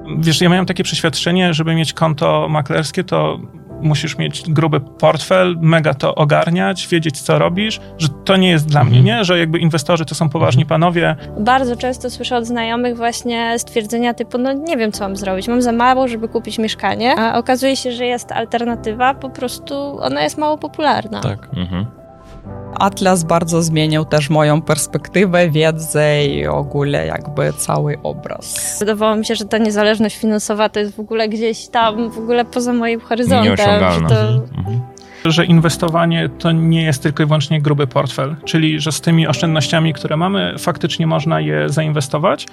Wiesz, ja miałem takie przeświadczenie, żeby mieć konto maklerskie, to musisz mieć gruby portfel, mega to ogarniać, wiedzieć, co robisz, że to nie jest dla mnie, nie? Że jakby inwestorzy to są poważni panowie. Bardzo często słyszę od znajomych właśnie stwierdzenia typu, no nie wiem, co mam zrobić, mam za mało, żeby kupić mieszkanie, a okazuje się, że jest alternatywa, po prostu ona jest mało popularna. Tak. Atlas bardzo zmienił też moją perspektywę, wiedzę i ogólnie jakby cały obraz. Wydawało mi się, że ta niezależność finansowa to jest w ogóle gdzieś tam, w ogóle poza moim horyzontem. Nieosiągalne. Że inwestowanie to nie jest tylko i wyłącznie gruby portfel, czyli że z tymi oszczędnościami, które mamy, faktycznie można je zainwestować.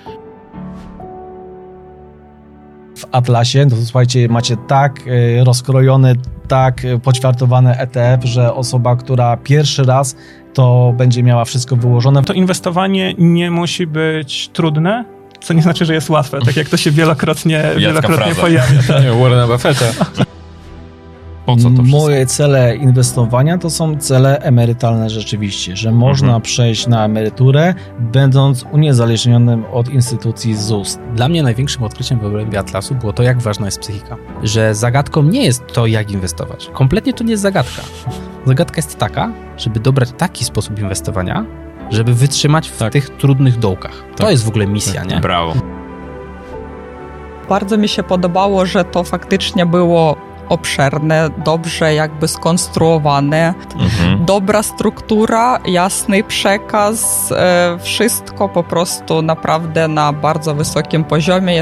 W Atlasie, to słuchajcie, macie tak rozkrojony, tak poćwiartowany ETF, że osoba, która pierwszy raz to będzie miała wszystko wyłożone. To inwestowanie nie musi być trudne, co nie znaczy, że jest łatwe, tak jak to się wielokrotnie pojawia. Warrena Buffetta. Po co to wszystko? Moje cele inwestowania to są cele emerytalne rzeczywiście, że można przejść na emeryturę, będąc uniezależnionym od instytucji ZUS. Dla mnie największym odkryciem w obrębie Atlasu było to, jak ważna jest psychika. Że zagadką nie jest to, jak inwestować. Kompletnie to nie jest zagadka. Zagadka jest taka, żeby dobrać taki sposób inwestowania, żeby wytrzymać w tych trudnych dołkach. To jest w ogóle misja, nie? Brawo. Bardzo mi się podobało, że to faktycznie było obszerne, dobrze jakby skonstruowane, dobra struktura, jasny przekaz, wszystko po prostu naprawdę na bardzo wysokim poziomie.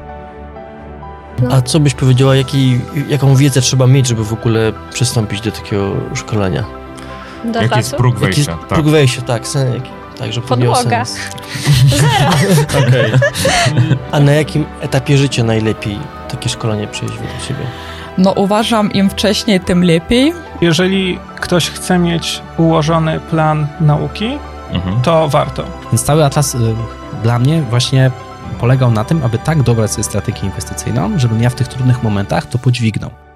A co byś powiedziała, jaką wiedzę trzeba mieć, żeby w ogóle przystąpić do takiego szkolenia? Do Jaki jest próg wejścia? Próg wejścia, tak. Tak, żeby to miało Podłoga. sens. Zero. Okej. A na jakim etapie życia najlepiej takie szkolenie przejść według ciebie? No uważam, im wcześniej, tym lepiej. Jeżeli ktoś chce mieć ułożony plan nauki, to warto. Więc cały Atlas dla mnie właśnie polegał na tym, aby tak dobrać sobie strategię inwestycyjną, żebym ja w tych trudnych momentach to podźwignął.